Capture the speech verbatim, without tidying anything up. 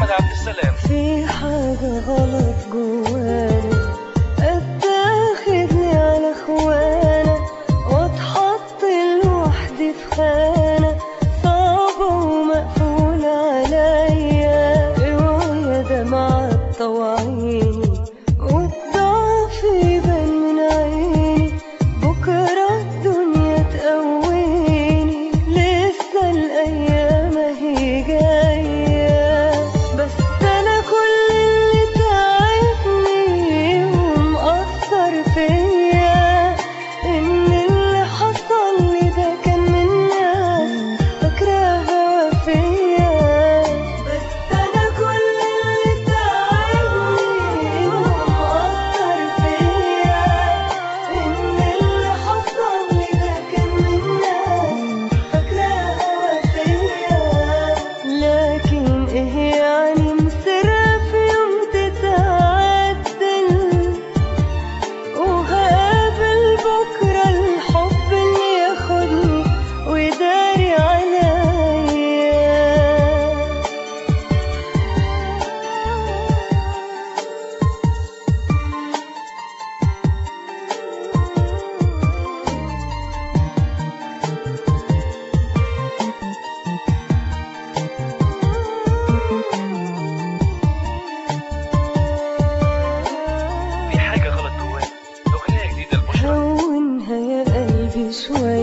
أحمد عبد السلام. في حاجة غلط جوانا، اتاخدني على اخوانا واتحط لوحدي في خانة صعبة ومقفولة عليا. اوعى دمعة تطوعيني والضعف يبان من عيني، بكرة الدنيا تقويني، لسه الأيام هي جاية. بس أنا كل اللي تعبني ومأثر فيا إن اللي حصل لي ده كان من ناس فاكراها وفيا. بس أنا كل اللي تعبني ومأثر فيا إن اللي حصل لي ده كان من ناس فاكراها وفيا. لكن إيه يعني مصيرها في يوم تتعدل، وهقابل بكرة الحب اللي ياخدني ويداري عليا. في حاجة غلط جوانا، أغنية جديدة لبشرى. هونها يا قلبي شوية.